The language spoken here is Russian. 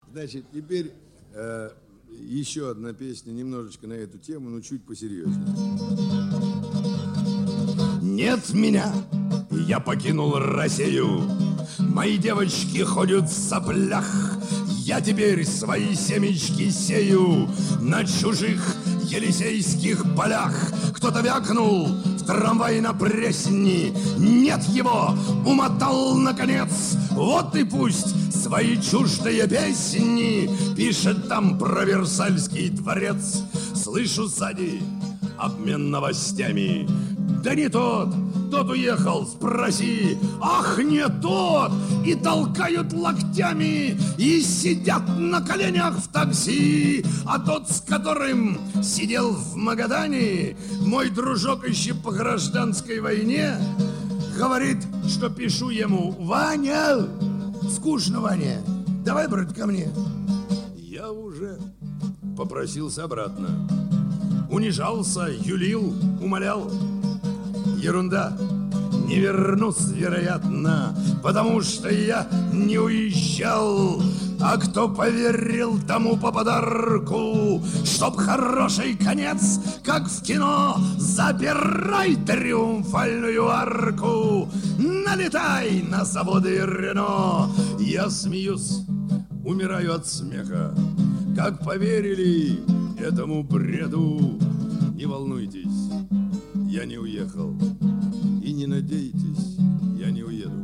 Значит, теперь еще одна песня немножечко на эту тему, но чуть посерьезнее. Нет меня, я покинул Россию. Мои девочки ходят в соплях. Я теперь свои семечки сею на чужих елисейских полях. Кто-то вякнул в трамвай на Пресни. Нет его, умотал наконец. Вот и пусть свои чуждые песни пишет там про Версальский дворец. Слышу сзади обмен новостями. Да не тот уехал, спроси. Ах, не тот! И толкают локтями, и сидят на коленях в такси. А тот, с которым сидел в Магадане, мой дружок еще по гражданской войне, говорит, что пишу ему: Ваня, скучно, Ваня, давай, брат, ко мне. Я уже попросился обратно. Унижался, юлил, умолял. Ерунда, не вернусь, вероятно, потому что я не уезжал. А кто поверил тому по подарку, чтоб хороший конец, как в кино, запирай триумфальную арку, налетай на заводы Рено. Я смеюсь, умираю от смеха. Как поверили этому бреду? Не волнуйтесь, я не уехал. И не надейтесь, я не уеду.